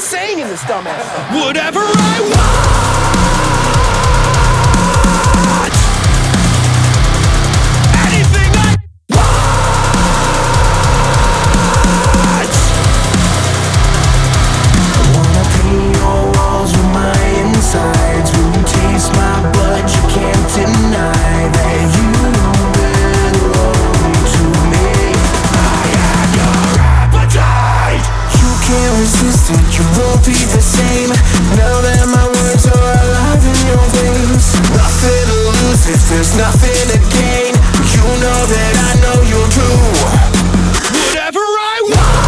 saying in this dumbass song? Whatever I want. Anything I want. I wanna paint your walls with my insides. When you taste my blood, you can't deny that you belong to me. I am your appetite. You can't resist it, you won't be the same. Now that my words are alive in your veins. Nothing to lose if there's nothing to gain. You know that I know you'll do Whatever I want.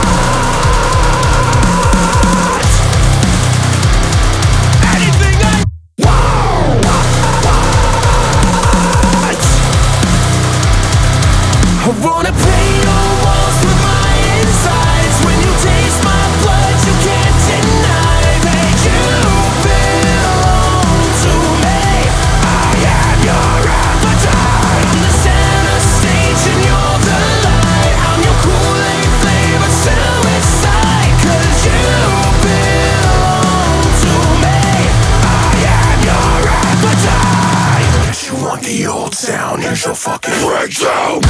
Anything I want. I wanna paint your walls with my insides. When you taste my blood, you can't deny that you belong to me. I am your appetite. I'm the center stage and you're the light. I'm your Kool-Aid flavored suicide. 'Cause you belong to me. I am your appetite. Guess you want the old sound, here's your fucking breakdown.